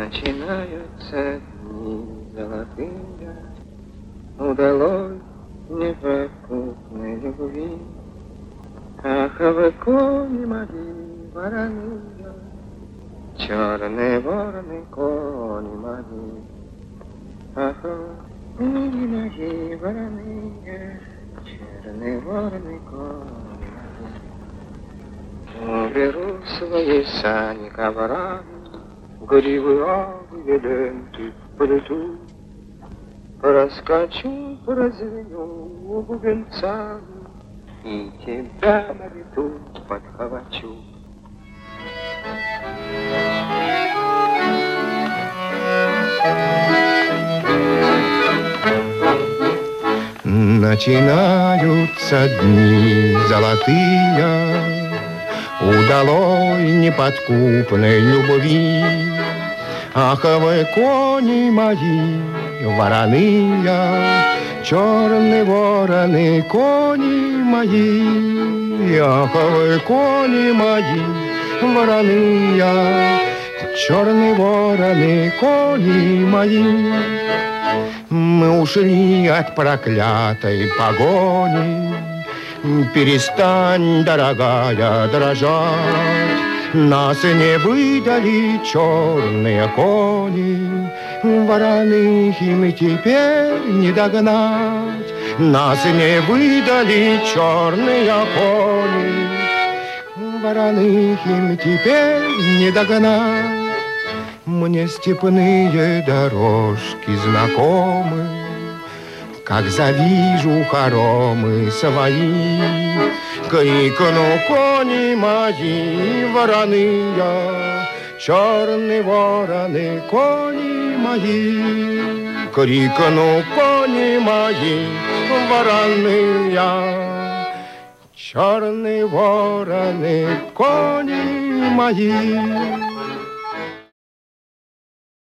Начинаются дни золотые, удалось неподкупной любви. Ах, вы кони мои вороные, черные вороны кони мои. Ах, кони мои вороные, черные вороны кони мои. Уберу свои сани коврами, гривые ленты полету, проскочу, прозвеню бубенцами и тебя на лету подхвачу. Начинаются дни золотые, удалой неподкупной любви. Ах, вы кони мои вороные, черные вороны кони мои. Ах, вы кони мои вороные, черные вороны кони мои. Мы ушли от проклятой погони, перестань, дорогая, дрожать. Нас не выдали черные кони, вороных им теперь не догнать. Нас не выдали черные кони, вороных им теперь не догнать. Мне степные дорожки знакомы, как завижу хоромы свои. Крикну кони мои вороные, черные вороны кони мои. Крикну кони мои вороные, черные вороны кони мои.